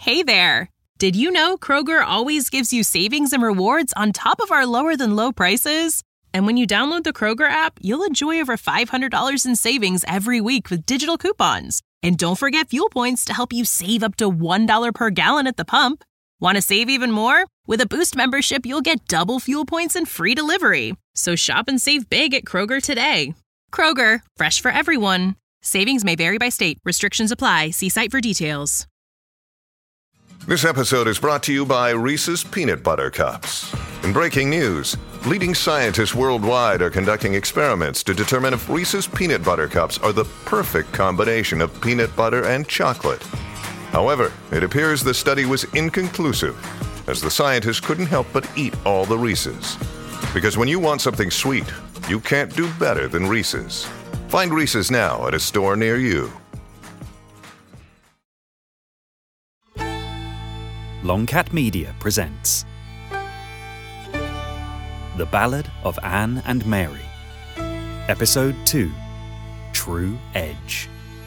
Hey there! Did you know Kroger always gives you savings and rewards on top of our lower-than-low prices? And when you download the Kroger app, you'll enjoy over $500 in savings every week with digital coupons. And don't forget fuel points to help you save up to $1 per gallon at the pump. Want to save even more? With a Boost membership, you'll get double fuel points and free delivery. So shop and save big at Kroger today. Kroger, fresh for everyone. Savings may vary by state. Restrictions apply. See site for details. This episode is brought to you by Reese's Peanut Butter Cups. In breaking news, leading scientists worldwide are conducting experiments to determine if Reese's Peanut Butter Cups are the perfect combination of peanut butter and chocolate. However, it appears the study was inconclusive, as the scientists couldn't help but eat all the Reese's. Because when you want something sweet, you can't do better than Reese's. Find Reese's now at a store near you. Longcat Media presents The Ballad of Anne and Mary, Episode 2, True Edge.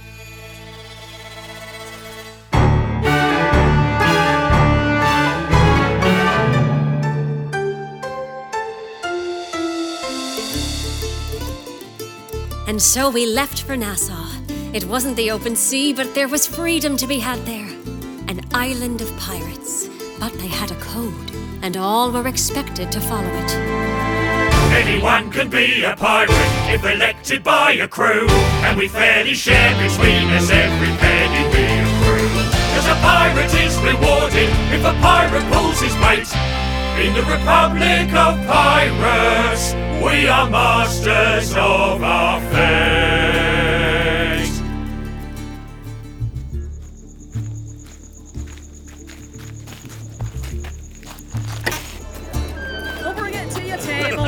And so we left for Nassau. It wasn't the open sea, but there was freedom to be had there. An island of pirates, but they had a code, and all were expected to follow it. Anyone can be a pirate if elected by a crew, and we fairly share between us every penny we accrue. 'Cause a pirate is rewarded if a pirate pulls his weight. In the Republic of Pirates, we are masters of our fate. We'll bring it to your table.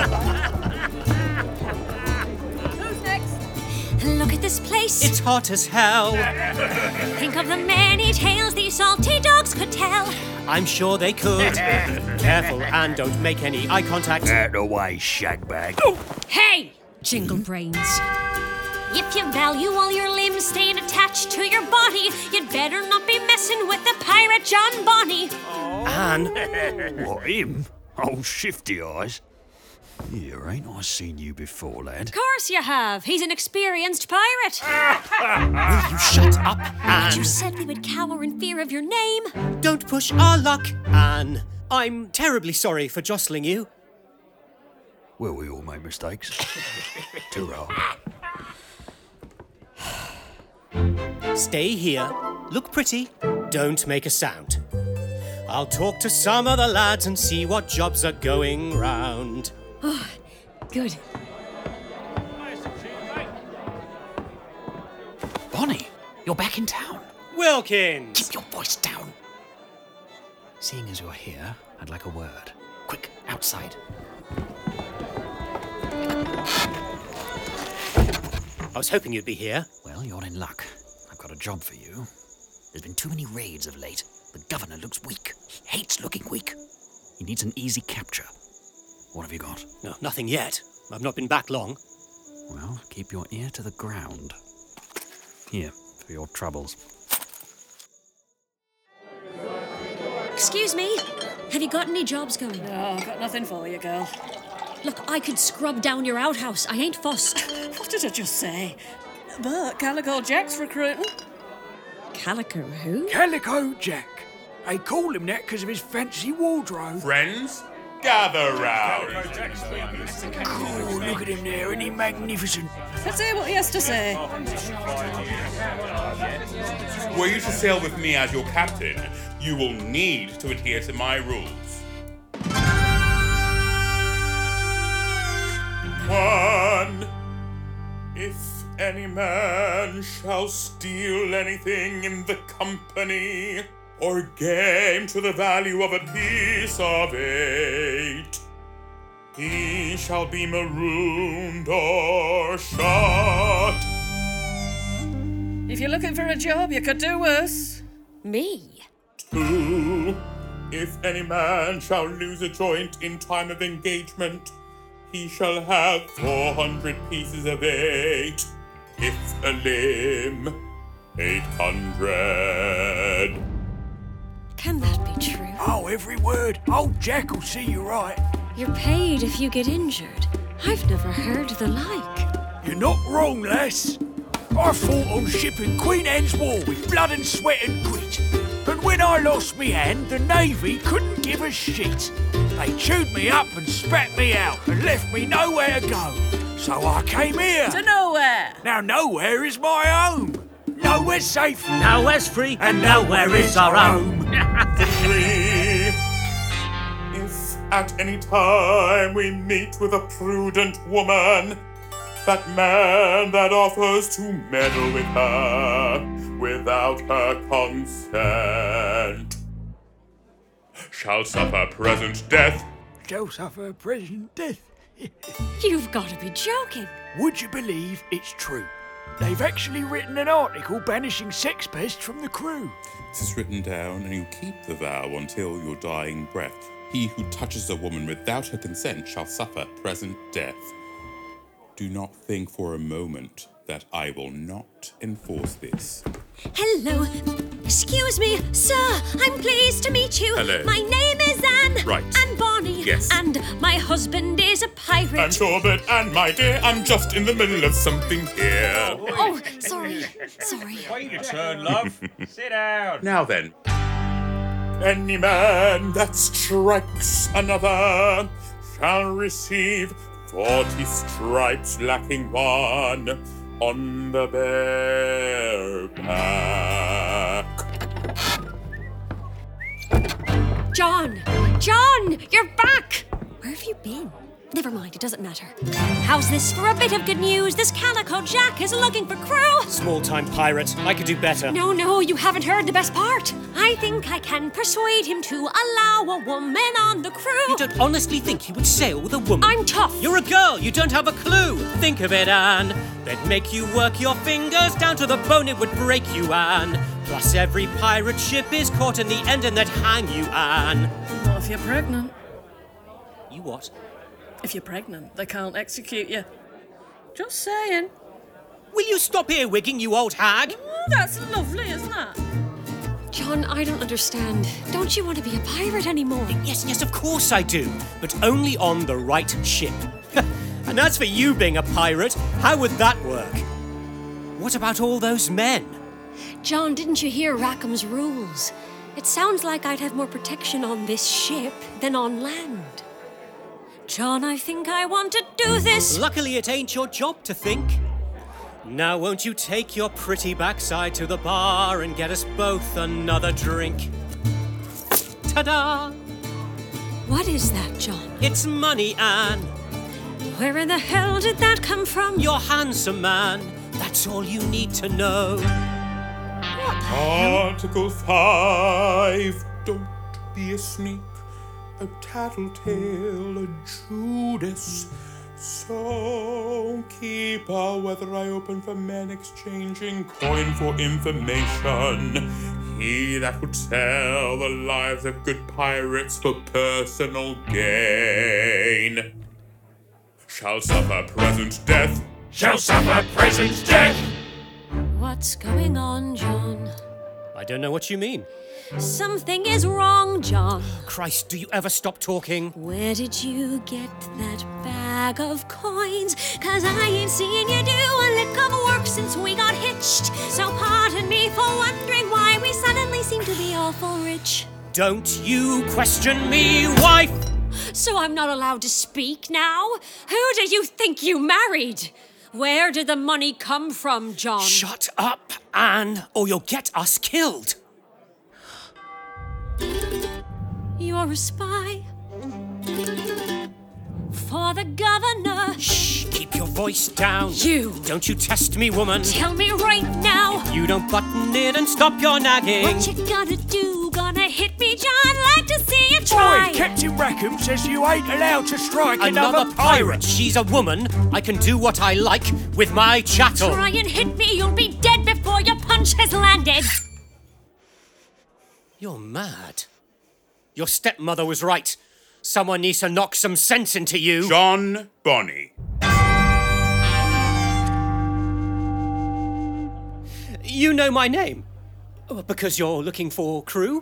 Who's next? Look at this place. It's hot as hell. Think of the many tales these salty dogs could tell. I'm sure they could. Careful and don't make any eye contact. Out the way, shagbag. Hey, Jingle Brains. If you value all your limbs staying attached to your body, you'd better not be messing with the pirate John Bonny. Anne. What, him? Oh, Shifty Eyes. Yeah, ain't I seen you before, lad? Of course you have. He's an experienced pirate. Will you shut up, Anne? You said we would cower in fear of your name. Don't push our luck, Anne. I'm terribly sorry for jostling you. Well, we all make mistakes. Ta-ra. Stay here. Look pretty. Don't make a sound. I'll talk to some of the lads and see what jobs are going round. Oh, good. Bonnie, you're back in town. Wilkins! Keep your voice down. Seeing as you're here, I'd like a word. Quick, outside. I was hoping you'd be here. Well, you're in luck. I've got a job for you. There's been too many raids of late. The governor looks weak. He hates looking weak. He needs an easy capture. What have you got? No, nothing yet. I've not been back long. Well, keep your ear to the ground. Here, for your troubles. Excuse me, have you got any jobs going? No, I've got nothing for you, girl. Look, I could scrub down your outhouse. I ain't fussed. What did I just say? But Calico Jack's recruiting. Calico who? Calico Jack. They call him that because of his fancy wardrobe. Friends, gather round. Oh, look at him there, isn't he magnificent? Let's hear what he has to say. Were you to sail with me as your captain, you will need to adhere to my rules. 1. If any man shall steal anything in the company, or game to the value of a piece of 8, he shall be marooned or shot. If you're looking for a job, you could do worse. Me? 2. If any man shall lose a joint in time of engagement, he shall have 400 pieces of 8. If a limb, 800. Can that be true? Oh, every word. Old Jack will see you right. You're paid if you get injured. I've never heard the like. You're not wrong, lass. I fought on ship in Queen Anne's War with blood and sweat and grit. But when I lost me hand, the Navy couldn't give a shit. They chewed me up and spat me out and left me nowhere to go. So I came here. To nowhere. Now nowhere is my home. Nowhere's safe. Nowhere's free. And nowhere is our home. 3. If at any time we meet with a prudent woman, that man that offers to meddle with her without her consent shall suffer present death. Shall suffer present death. You've got to be joking. Would you believe it's true? They've actually written an article banishing sex pests from the crew. This is written down, and you keep the vow until your dying breath. He who touches a woman without her consent shall suffer present death. Do not think for a moment that I will not enforce this. Hello. Excuse me, sir. I'm pleased to meet you. Hello. My name is Anne. Right. Anne Bonny. Yes. And my husband is a pirate. I'm sure that, and my dear, I'm just in the middle of something here. Oh, sorry. Sorry. Wait your turn, love. Sit down. Now then. Any man that strikes another shall receive 40 stripes lacking one on the bare back. John! John! You're back! Where have you been? Never mind, it doesn't matter. How's this for a bit of good news? This Calico Jack is looking for crew! Small-time pirate. I could do better. No, you haven't heard the best part. I think I can persuade him to allow a woman on the crew. You don't honestly think he would sail with a woman? I'm tough. You're a girl. You don't have a clue. Think of it, Anne. They'd make you work your fingers down to the bone. It would break you, Anne. Plus, every pirate ship is caught in the end and they'd hang you, Anne. Not if you're pregnant. You what? If you're pregnant, they can't execute you. Just saying. Will you stop earwigging, you old hag? That's lovely, isn't it? John, I don't understand. Don't you want to be a pirate anymore? Yes, of course I do. But only on the right ship. And as for you being a pirate, how would that work? What about all those men? John, didn't you hear Rackham's rules? It sounds like I'd have more protection on this ship than on land. John, I think I want to do this. Luckily, it ain't your job to think. Now, won't you take your pretty backside to the bar and get us both another drink? Ta-da! What is that, John? It's money, Anne. Where in the hell did that come from? You're handsome, man. That's all you need to know. Article 5. Don't be a sneak, a tattletale, a Judas. So keep a weather eye open for men exchanging coin for information. He that would sell the lives of good pirates for personal gain shall suffer present death. Shall suffer present death. What's going on, John? I don't know what you mean. Something is wrong, John. Christ, do you ever stop talking? Where did you get that bag of coins? 'Cause I ain't seen you do a lick of work since we got hitched. So pardon me for wondering why we suddenly seem to be awful rich. Don't you question me, wife! So I'm not allowed to speak now? Who do you think you married? Where did the money come from, John? Shut up, Anne, or you'll get us killed. You're a spy for the governor. Shh, keep your voice down. You. Don't you test me, woman. Tell me right now. You don't button it and stop your nagging. What you gonna do? Gonna hit me, John? Like to see you try. Boy, Captain Rackham says you ain't allowed to strike Another pirate. She's a woman. I can do what I like with my chattel. Try and hit me, you'll be dead before your punch has landed. You're mad. Your stepmother was right. Someone needs to knock some sense into you. John Bonny. You know my name? Because you're looking for crew?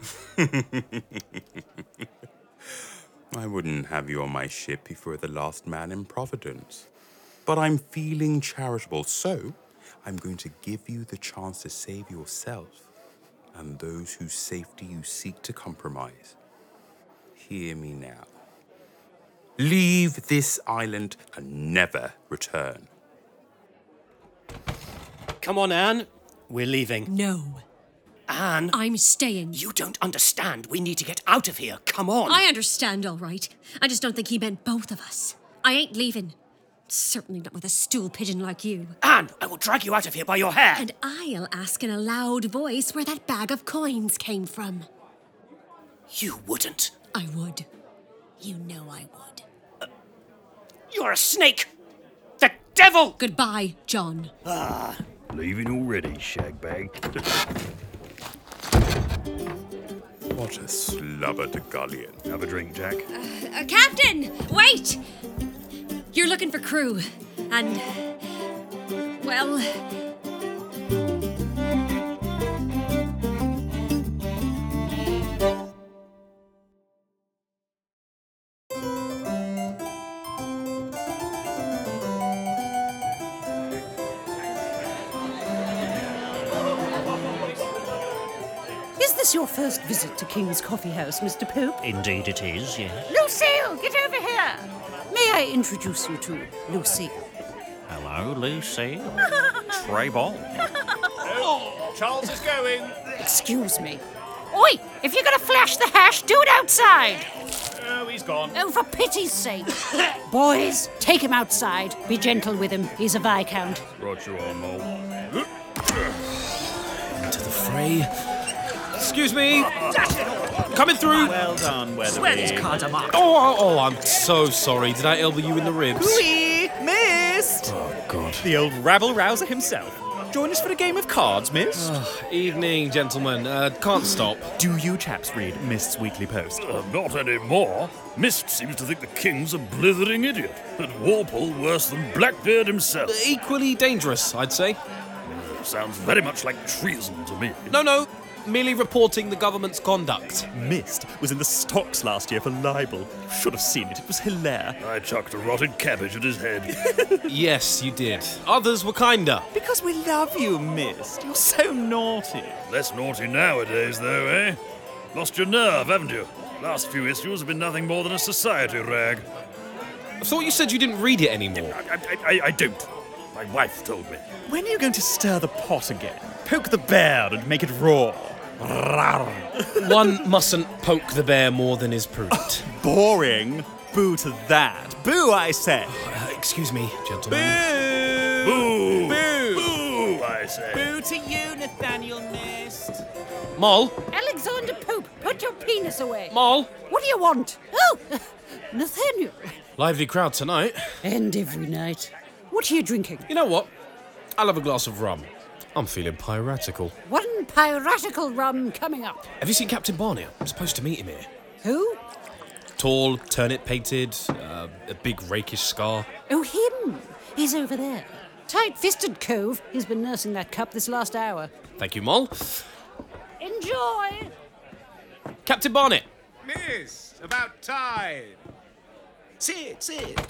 I wouldn't have you on my ship if you were the last man in Providence. But I'm feeling charitable, so I'm going to give you the chance to save yourself and those whose safety you seek to compromise. Hear me now. Leave this island and never return. Come on, Anne. We're leaving. No. Anne. I'm staying. You don't understand. We need to get out of here. Come on. I understand, all right. I just don't think he meant both of us. I ain't leaving. Certainly not with a stool pigeon like you. Anne, I will drag you out of here by your hair. And I'll ask in a loud voice where that bag of coins came from. You wouldn't. I would. You know I would. You're a snake. The devil. Goodbye, John. Leaving already, shagbag. What a slubber-de-gullion. Have a drink, Jack. Captain, wait! You're looking for crew, and, well... Is this your first visit to King's Coffee House, Mr. Pope? Indeed it is, yes. Lucille, get over here! May I introduce you to Lucille? Hello, Lucy. Trey Ball. Oh, Charles is going. Excuse me. Oi! If you're going to flash the hash, do it outside! Oh, he's gone. Oh, for pity's sake. Boys, take him outside. Be gentle with him. He's a Viscount. Right you are, Mole. Into the fray. Excuse me. Coming through. Well done, Weatherby. Swear these cards are marked. Oh, I'm so sorry. Did I elbow you in the ribs? We missed. Oh, God. The old rabble-rouser himself. Join us for a game of cards, Miss. Evening, gentlemen. Can't stop. Do you chaps read Mist's Weekly Post? Not anymore. Mist seems to think the King's a blithering idiot, and Walpole worse than Blackbeard himself. Equally dangerous, I'd say. Sounds very much like treason to me. No. Merely reporting the government's conduct. Mist was in the stocks last year for libel. Should have seen it. It was hilarious. I chucked a rotted cabbage at his head. Yes, you did. Others were kinder. Because we love you, Mist. You're so naughty. Less naughty nowadays, though, eh? Lost your nerve, haven't you? Last few issues have been nothing more than a society rag. I thought you said you didn't read it anymore. I don't. My wife told me. When are you going to stir the pot again? Poke the bear and make it raw. One mustn't poke the bear more than is prudent. Boring. Boo to that. Boo, I say. Excuse me, gentlemen. Boo! Boo! Boo, I say. Boo to you, Nathaniel Mist. Moll? Alexander Pope, put your penis away. Moll? What do you want? Oh, Nathaniel. Lively crowd tonight. And every night. What are you drinking? You know what? I'll have a glass of rum. I'm feeling piratical. One piratical rum coming up. Have you seen Captain Barney? I'm supposed to meet him here. Who? Tall, turnip-painted, a big rakish scar. Oh, him. He's over there. Tight-fisted cove. He's been nursing that cup this last hour. Thank you, Moll. Enjoy. Captain Barnett. Miss, about time. Sit.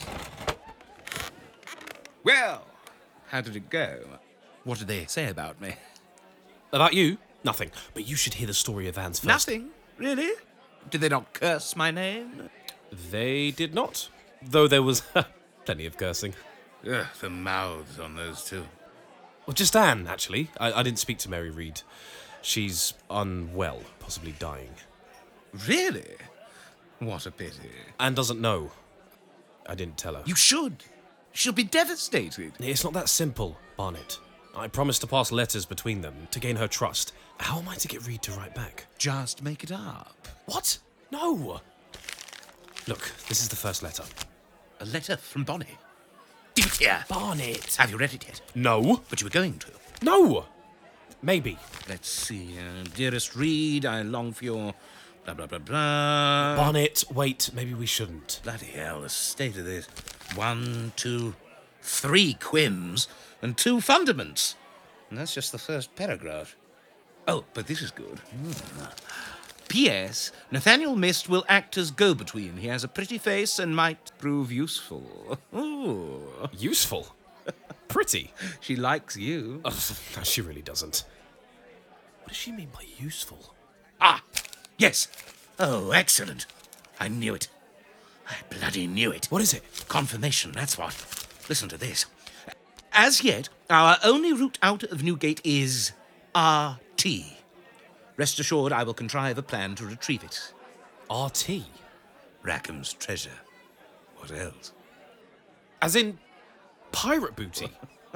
Well, how did it go? What did they say about me? About you? Nothing. But you should hear the story of Anne's first. Nothing? Really? Did they not curse my name? They did not. Though there was plenty of cursing. Ugh, the mouths on those two. Well, just Anne, actually. I didn't speak to Mary Reed. She's unwell, possibly dying. Really? What a pity. Anne doesn't know. I didn't tell her. You should. She'll be devastated. It's not that simple, Barnett. I promised to pass letters between them to gain her trust. How am I to get Reed to write back? Just make it up. What? No! Look, this is the first letter. A letter from Bonnie. Give it here. Barnett! Have you read it yet? No. But you were going to. No! Maybe. Let's see. Dearest Reed, I long for your... blah, blah, blah, blah. Barnett, wait, maybe we shouldn't. Bloody hell, the state of this. 1, 2, 3 quims and 2 fundaments. And that's just the first paragraph. Oh, but this is good. P.S. Nathaniel Mist will act as go-between. He has a pretty face and might prove useful. Ooh. Useful? Pretty? She likes you. Oh, no, she really doesn't. What does she mean by useful? Ah, yes. Oh, excellent. I knew it. I bloody knew it. What is it? Confirmation, that's what. Listen to this. As yet, our only route out of Newgate is RT. Rest assured, I will contrive a plan to retrieve it. RT? Rackham's treasure. What else? As in pirate booty?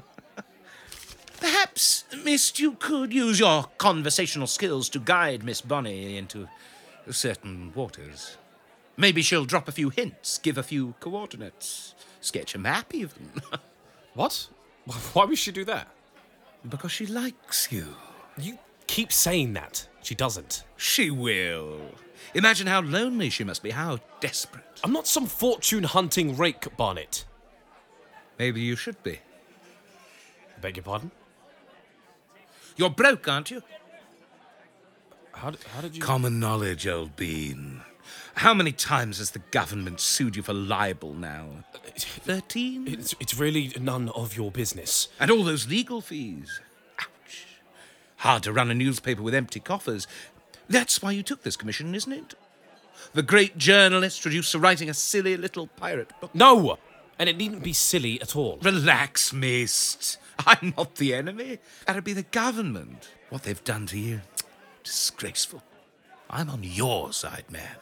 Perhaps, Mist, you could use your conversational skills to guide Miss Bonny into certain waters. Maybe she'll drop a few hints, give a few coordinates, sketch a map even. What? Why would she do that? Because she likes you. You keep saying that. She doesn't. She will. Imagine how lonely she must be, how desperate. I'm not some fortune-hunting rake, Barnett. Maybe you should be. I beg your pardon? You're broke, aren't you? How did you... Common knowledge, old bean. How many times has the government sued you for libel now? 13? It's really none of your business. And all those legal fees. Ouch. Hard to run a newspaper with empty coffers. That's why you took this commission, isn't it? The great journalist reduced to writing a silly little pirate book. No! And it needn't be silly at all. Relax, Mist. I'm not the enemy. That'd be the government. What they've done to you. Disgraceful. I'm on your side, man.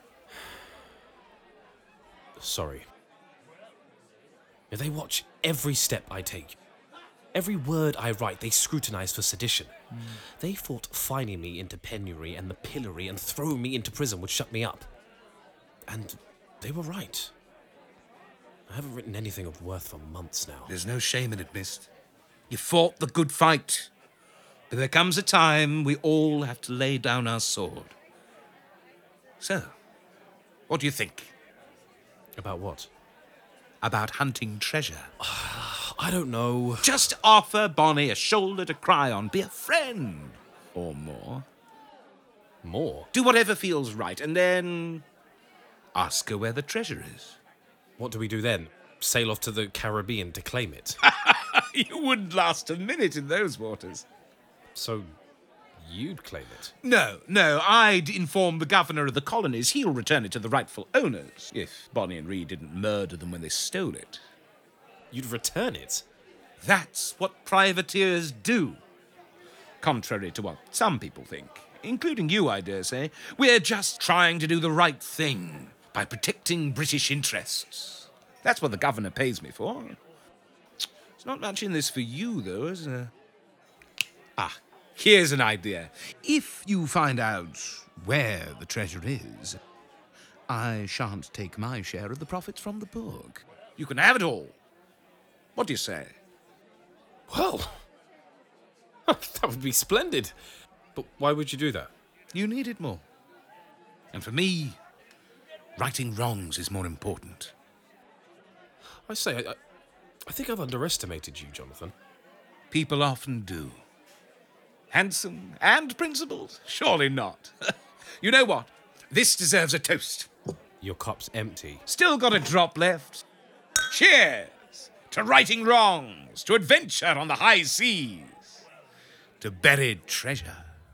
Sorry. They watch every step I take. Every word I write, they scrutinize for sedition. They thought fining me into penury and the pillory and throwing me into prison would shut me up. And they were right. I haven't written anything of worth for months now. There's no shame in it, Mist. You fought the good fight. But there comes a time we all have to lay down our sword. So, what do you think? About what? About hunting treasure. I don't know. Just offer Bonny a shoulder to cry on. Be a friend. Or more. More? Do whatever feels right, and then ask her where the treasure is. What do we do then? Sail off to the Caribbean to claim it? You wouldn't last a minute in those waters. So, you'd claim it? No, I'd inform the governor of the colonies. He'll return it to the rightful owners, if Bonny and Reed didn't murder them when they stole it. You'd return it? That's what privateers do. Contrary to what some people think, including you, I dare say, we're just trying to do the right thing by protecting British interests. That's what the governor pays me for. There's not much in this for you, though, is there? Here's an idea. If you find out where the treasure is, I shan't take my share of the profits from the book. You can have it all. What do you say? Well, that would be splendid. But why would you do that? You need it more. And for me, righting wrongs is more important. I say, I think I've underestimated you, Jonathan. People often do. Handsome and principled? Surely not. You know what? This deserves a toast. Your cup's empty. Still got a drop left. Cheers to righting wrongs, to adventure on the high seas, to buried treasure.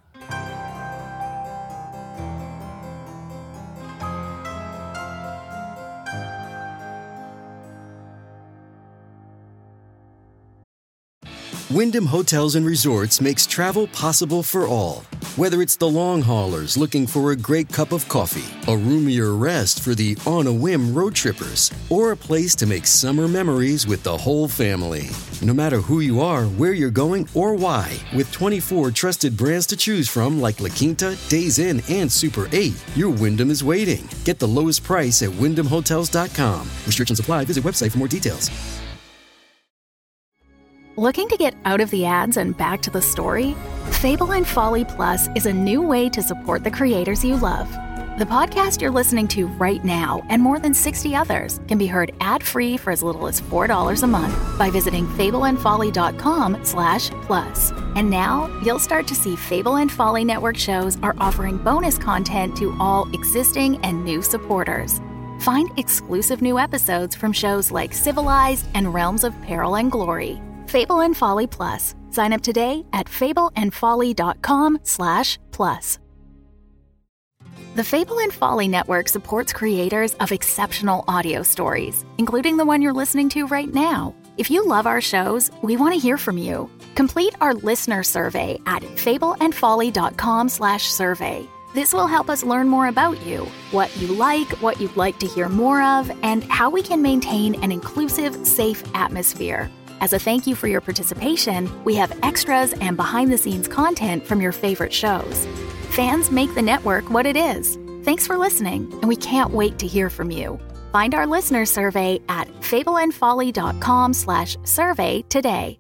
Wyndham Hotels and Resorts makes travel possible for all. Whether it's the long haulers looking for a great cup of coffee, a roomier rest for the on-a-whim road trippers, or a place to make summer memories with the whole family. No matter who you are, where you're going, or why, with 24 trusted brands to choose from like La Quinta, Days Inn, and Super 8, your Wyndham is waiting. Get the lowest price at WyndhamHotels.com. Restrictions apply. Visit website for more details. Looking to get out of the ads and back to the story? Fable and Folly Plus is a new way to support the creators you love. The podcast you're listening to right now and more than 60 others can be heard ad-free for as little as $4 a month by visiting fableandfolly.com/plus. And now you'll start to see Fable and Folly Network shows are offering bonus content to all existing and new supporters. Find exclusive new episodes from shows like Civilized and Realms of Peril and Glory. Fable and Folly Plus. Sign up today at fableandfolly.com/plus. The Fable and Folly Network supports creators of exceptional audio stories, including the one you're listening to right now. If you love our shows, we want to hear from you. Complete our listener survey at fableandfolly.com/survey. This will help us learn more about you, what you like, what you'd like to hear more of, and how we can maintain an inclusive, safe atmosphere. As a thank you for your participation, we have extras and behind-the-scenes content from your favorite shows. Fans make the network what it is. Thanks for listening, and we can't wait to hear from you. Find our listener survey at fableandfolly.com/survey today.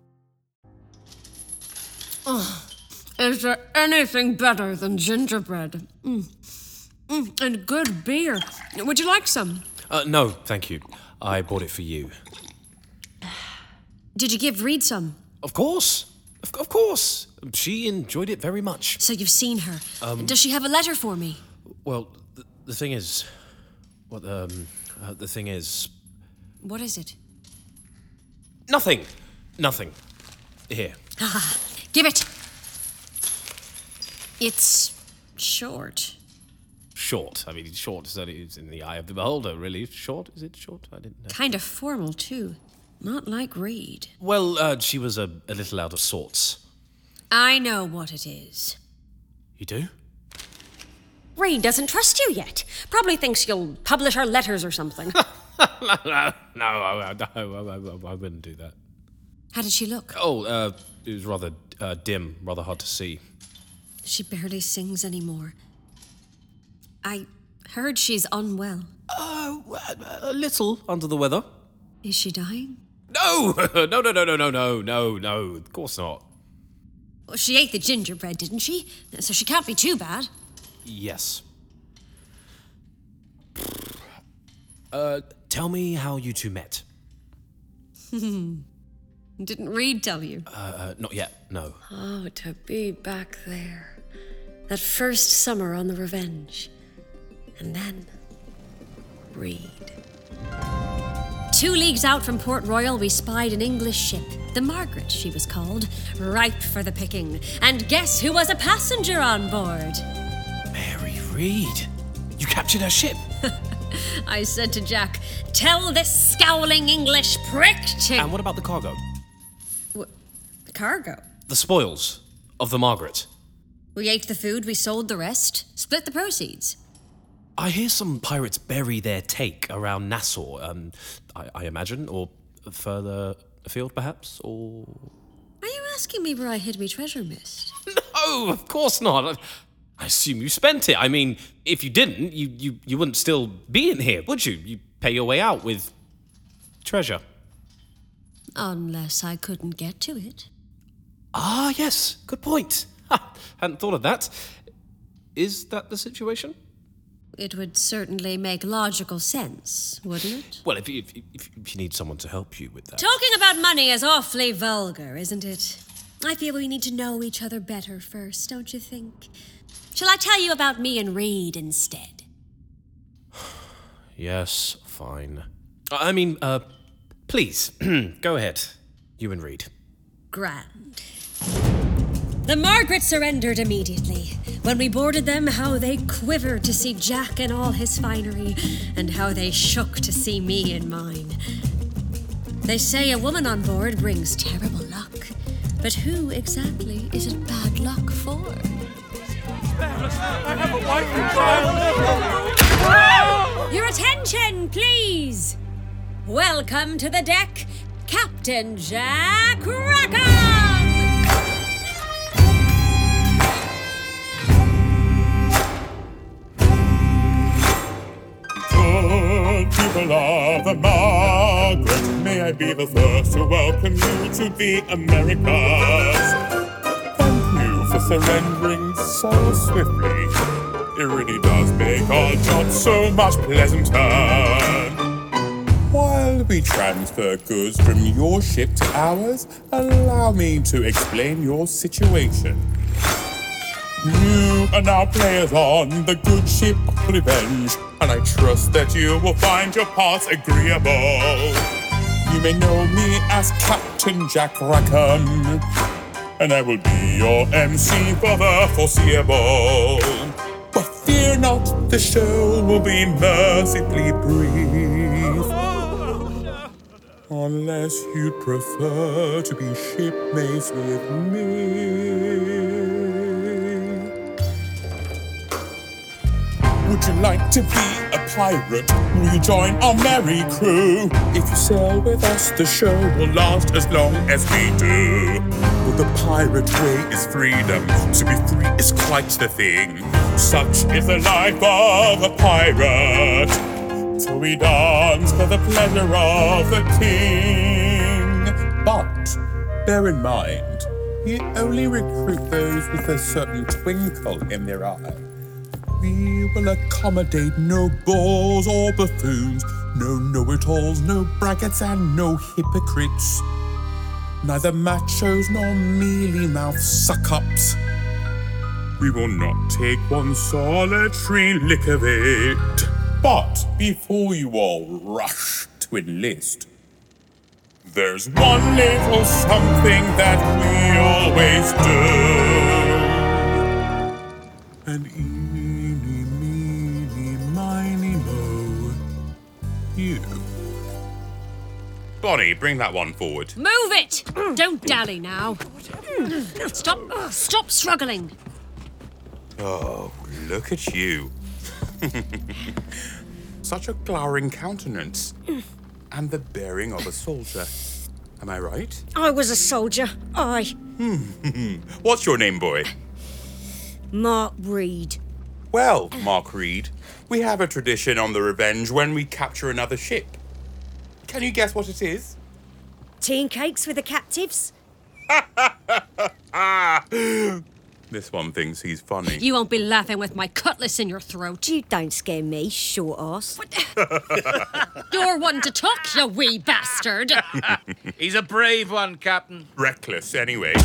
Is there anything better than gingerbread? And good beer. Would you like some? No, thank you. I bought it for you. Did you give Reed some? Of course. Of course. She enjoyed it very much. So you've seen her. Does she have a letter for me? Well, the thing is... the thing is... What is it? Nothing. Here. Give it. It's short. Short. I mean, short is only in the eye of the beholder, really. Short? Is it short? I didn't know. Kind of formal, too. Not like Reed. Well, she was a little out of sorts. I know what it is. You do? Reed doesn't trust you yet. Probably thinks you'll publish our letters or something. No, I wouldn't do that. How did she look? Oh, it was rather dim, rather hard to see. She barely sings anymore. I heard she's unwell. A little under the weather. Is she dying? No, of course not. Well, she ate the gingerbread, didn't she? So she can't be too bad. Yes. Tell me how you two met. Didn't Reed tell you? Not yet, no. Oh, to be back there. That first summer on the Revenge. And then... Reed. 2 leagues out from Port Royal, we spied an English ship. The Margaret, she was called. Ripe for the picking. And guess who was a passenger on board? Mary Reed. You captured her ship. I said to Jack, tell this scowling English prick to... And what about the cargo? What? The cargo? The spoils of the Margaret. We ate the food, we sold the rest. Split the proceeds. I hear some pirates bury their take around Nassau, I imagine, or further afield, perhaps, or... Are you asking me where I hid me treasure, miss? No, of course not. I assume you spent it. I mean, if you didn't, you wouldn't still be in here, would you? You'd pay your way out with treasure. Unless I couldn't get to it. Ah, yes, good point. Hadn't thought of that. Is that the situation? It would certainly make logical sense, wouldn't it? Well, if you need someone to help you with that. Talking about money is awfully vulgar, isn't it? I feel we need to know each other better first, don't you think? Shall I tell you about me and Reed instead? Yes, fine. I mean, please, go ahead. You and Reed. Grand. The Margaret surrendered immediately. When we boarded them, how they quivered to see Jack in all his finery, and how they shook to see me in mine. They say a woman on board brings terrible luck, but who exactly is it bad luck for? I have a wife and child. Your attention, please! Welcome to the deck, Captain Jack Rackham! People of the Margaret, may I be the first to welcome you to the Americas. Thank you for surrendering so swiftly. It really does make our job so much pleasanter. While we transfer goods from your ship to ours, allow me to explain your situation. You are now players on the good ship Revenge, and I trust that you will find your paths agreeable. You may know me as Captain Jack Rackham, and I will be your MC for the foreseeable. But fear not, the show will be mercifully brief, unless you'd prefer to be shipmates with me. Would you like to be a pirate? Will you join our merry crew? If you sail with us, the show will last as long as we do. But the pirate way is freedom, to be free is quite the thing. Such is the life of a pirate. So we dance for the pleasure of the king. But bear in mind, we only recruit those with a certain twinkle in their eye. We will accommodate no bores or buffoons, no know-it-alls, no braggarts and no hypocrites. Neither machos nor mealy-mouthed suck-ups. We will not take one solitary lick of it. But before you all rush to enlist, there's one little something that we always do. And eeny, meeny, miny, mo, you. Bonnie, bring that one forward. Move it! Don't dally now. Stop struggling. Oh, look at you. Such a glowering countenance. And the bearing of a soldier. Am I right? I was a soldier. What's your name, boy? Mark Reed. Well, Mark Reed, we have a tradition on the Revenge when we capture another ship. Can you guess what it is? Tea and cakes with the captives? This one thinks he's funny. You won't be laughing with my cutlass in your throat. You don't scare me, short ass. You're one to talk, you wee bastard. He's a brave one, Captain. Reckless, anyway.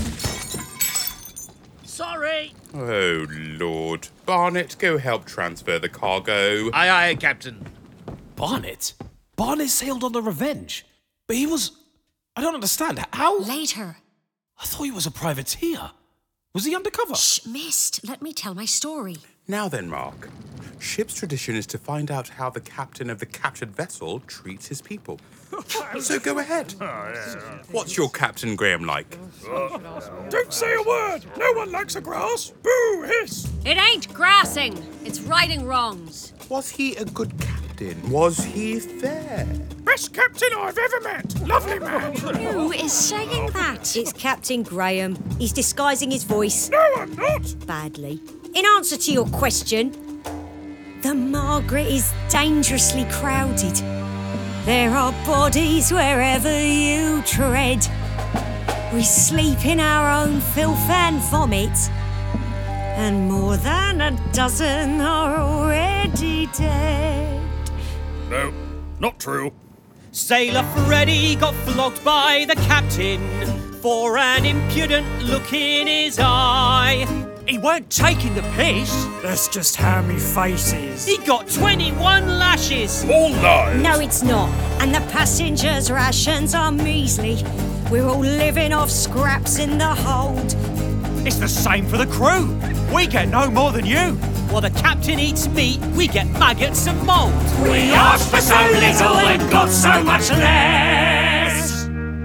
Sorry. Oh, Lord. Barnett, go help transfer the cargo. Aye, aye, Captain. Barnett? Barnett sailed on the Revenge. But he was... I don't understand. How? Later. I thought he was a privateer. Was he undercover? Shh, missed. Let me tell my story. Now then, Mark. Ship's tradition is to find out how the captain of the captured vessel treats his people. So go ahead. What's your Captain Graham like? Don't say a word. No one likes a grass. Boo, hiss. It ain't grassing. It's righting wrongs. Was he a good captain? Was he fair? Best captain I've ever met. Lovely man. Who is saying that? It's Captain Graham. He's disguising his voice. No, I'm not. Badly. In answer to your question, the Margaret is dangerously crowded. There are bodies wherever you tread. We sleep in our own filth and vomit. And more than a dozen are already dead. No, not true. Sailor Freddy got flogged by the captain for an impudent look in his eye. He weren't taking the piss. That's just how me face is. He got 21 lashes. All lies. No, it's not. And the passengers' rations are measly. We're all living off scraps in the hold. It's the same for the crew. We get no more than you. While the captain eats meat, we get maggots and mould. We asked for so little and got so much less.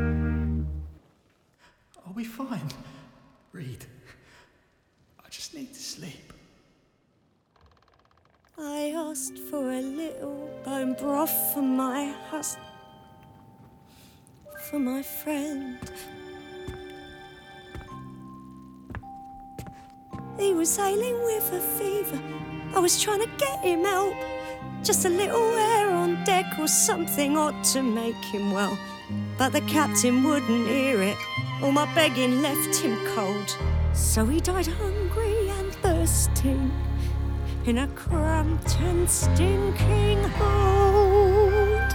Are we fine, Reed? I just need to sleep. I asked for a little bone broth for my husband, for my friend. He was ailing with a fever. I was trying to get him help. Just a little air on deck or something odd to make him well. But the captain wouldn't hear it. All my begging left him cold. So he died hungry and thirsty. in a cramped and stinking hold.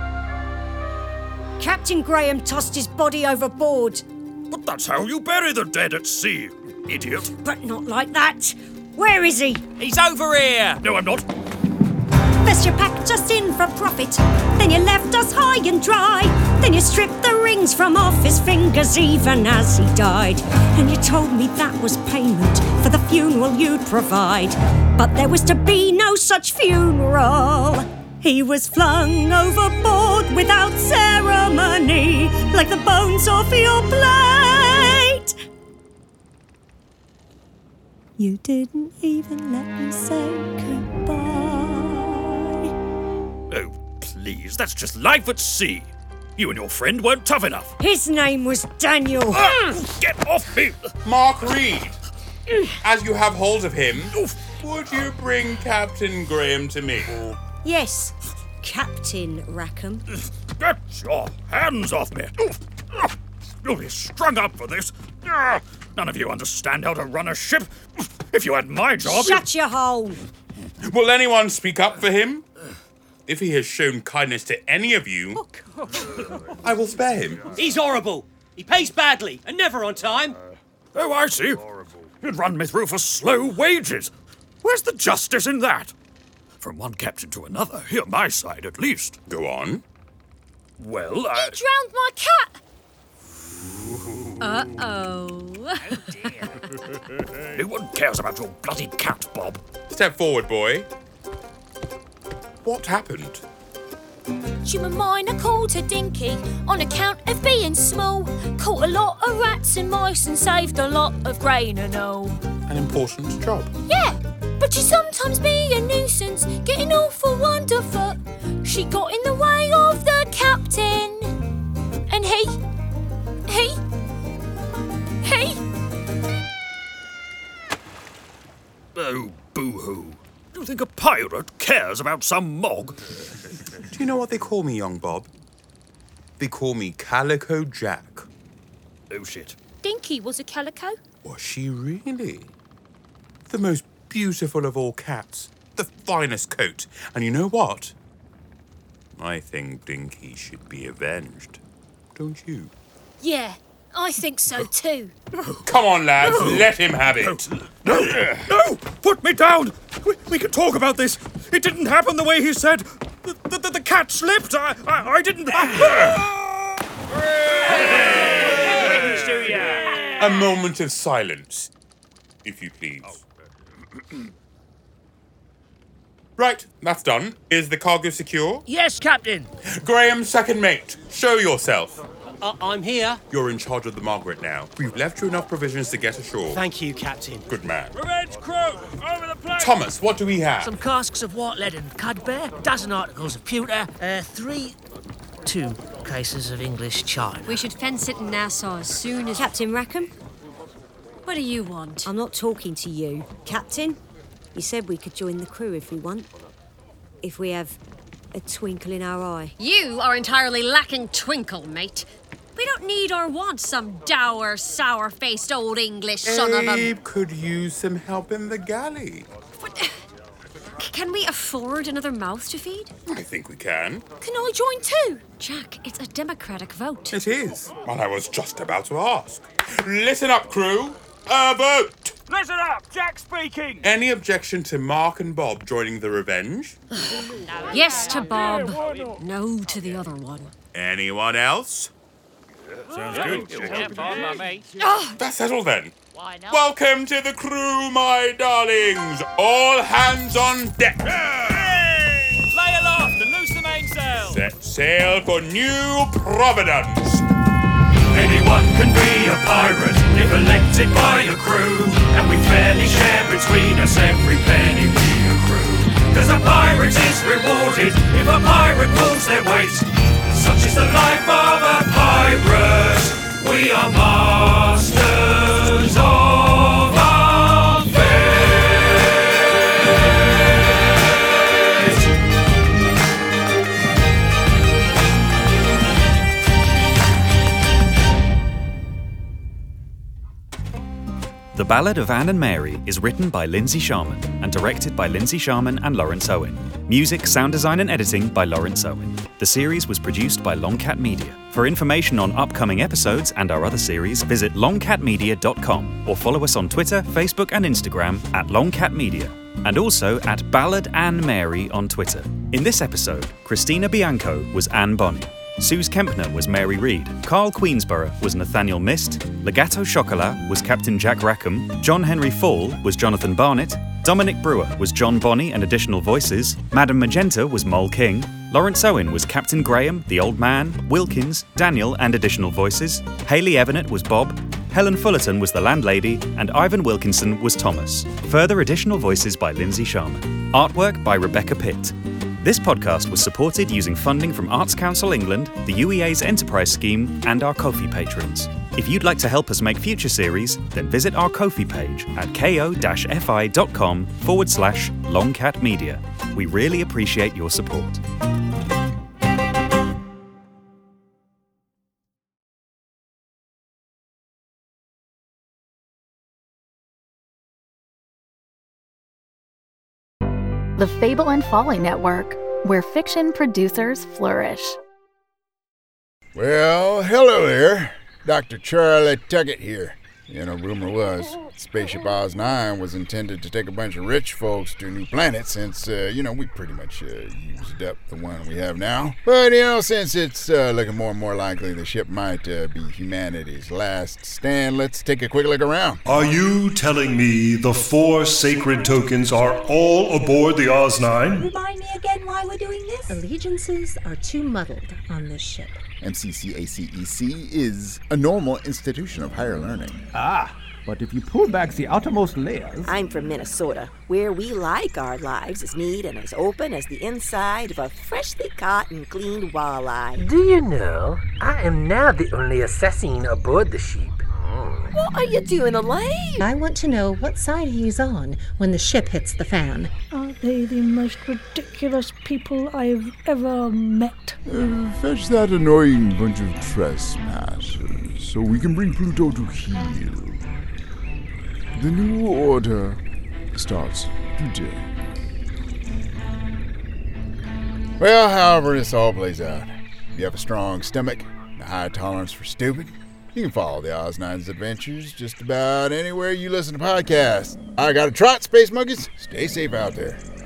Captain Graham tossed his body overboard. But that's how you bury the dead at sea, idiot. But not like that. Where is he? He's over here. No, I'm not. First you packed us in for profit, then you left us high and dry, then you stripped the rings from off his fingers even as he died. And you told me that was payment for the funeral you'd provide. But there was to be no such funeral. He was flung overboard without ceremony, like the bones off your plate. You didn't even let me say goodbye. Oh, please, that's just life at sea. You and your friend weren't tough enough. His name was Daniel. Get off me! Mark Reed, as you have hold of him, would you bring Captain Graham to me? Yes, Captain Rackham. Get your hands off me! You'll be strung up for this. None of you understand how to run a ship. If you had my job... Shut your hole! Will anyone speak up for him? If he has shown kindness to any of you, I will spare him. He's horrible. He pays badly and never on time. Oh, I see. You'd run me through for slow wages. Where's the justice in that? From one captain to another, hear my side at least. Go on. Well, He drowned my cat! Uh-oh. No one cares about your bloody cat, Bob. Step forward, boy. What happened? Jemima called her Dinky on account of being small. Caught a lot of rats and mice and saved a lot of grain and all. An important job. Yeah, but she sometimes be a nuisance, getting awful wonderfoot. She got in the way of the captain. And he... Oh, boo-hoo. You think a pirate cares about some mog? Do you know what they call me, young Bob? They call me Calico Jack. Oh, shit. Dinky was a calico. Was she really? The most beautiful of all cats. The finest coat. And you know what? I think Dinky should be avenged. Don't you? Yeah, I think so too. Come on, lads. Let him have it. No! Put me down! We can talk about this. It didn't happen the way he said. The cat slipped. I didn't... A moment of silence, if you please. Right, that's done. Is the cargo secure? Yes, Captain. Graham, second mate, show yourself. I'm here. You're in charge of the Margaret now. We've left you enough provisions to get ashore. Thank you, Captain. Good man. Revenge crew, over the place! Thomas, what do we have? Some casks of white lead and cudbear, a dozen articles of pewter, two cases of English china. We should fence it in Nassau as soon as... Captain Rackham? What do you want? I'm not talking to you. Captain, you said we could join the crew if we want. If we have a twinkle in our eye. You are entirely lacking twinkle, mate. We don't need or want some dour, sour-faced old English son of a... Abe could use some help in the galley. Can we afford another mouth to feed? I think we can. Can I join too? Jack, it's a democratic vote. It is. Well, I was just about to ask. Listen up, crew. A vote! Listen up! Jack speaking! Any objection to Mark and Bob joining the Revenge? Yes to Bob. No to the other one. Anyone else? Sounds good. That's settled then. Welcome to the crew, my darlings. All hands on deck. Lay aloft and loose the mainsail. Set sail for New Providence. Anyone can be a pirate if elected by a crew, and we fairly share between us every penny we accrue. 'Cause a pirate is rewarded if a pirate pulls their weight. Such is the life of a pirate. We are masters of our fate. The Ballad of Anne and Mary is written by Lindsay Sharman and directed by Lindsay Sharman and Lawrence Owen. Music, sound design and editing by Lawrence Owen. The series was produced by Longcat Media. For information on upcoming episodes and our other series, visit longcatmedia.com or follow us on Twitter, Facebook and Instagram at longcatmedia, and also at Ballad Anne Mary on Twitter. In this episode, Christina Bianco was Anne Bonny. Suze Kempner was Mary Read, Carl Queensborough was Nathaniel Mist, Legato Chocolat was Captain Jack Rackham, John Henry Fall was Jonathan Barnett, Dominic Brewer was John Bonny and additional voices, Madam Magenta was Moll King, Lawrence Owen was Captain Graham, the Old Man, Wilkins, Daniel and additional voices, Hayley Evanet was Bob, Helen Fullerton was the landlady, and Ivan Wilkinson was Thomas. Further additional voices by Lindsay Sharman. Artwork by Rebecca Pitt. This podcast was supported using funding from Arts Council England, the UEA's Enterprise Scheme, and our Ko-fi patrons. If you'd like to help us make future series, then visit our Ko-fi page at ko-fi.com/longcatmedia. We really appreciate your support. The Fable and Folly Network, where fiction producers flourish. Well, hello there. Dr. Charlie Tuckett here. You know, rumor was Spaceship Oz 9 was intended to take a bunch of rich folks to a new planet since, we pretty much used up the one we have now. But, since it's looking more and more likely the ship might be humanity's last stand, let's take a quick look around. Are you telling me the 4 sacred tokens are all aboard the Oz 9? Remind me again why we're doing this? Allegiances are too muddled on this ship. MCCACEC is a normal institution of higher learning. But if you pull back the outermost layers... I'm from Minnesota, where we like our lives as neat and as open as the inside of a freshly caught and cleaned walleye. Do you know, I am now the only assassin aboard the ship. What are you doing, Elaine? I want to know what side he's on when the ship hits the fan. Are they the most ridiculous people I've ever met? Fetch that annoying bunch of trespassers so we can bring Pluto to heel. The new order starts today. Well, however this all plays out, if you have a strong stomach and a high tolerance for stupid, you can follow the Oz 9's adventures just about anywhere you listen to podcasts. I got a trot, Space Monkeys. Stay safe out there.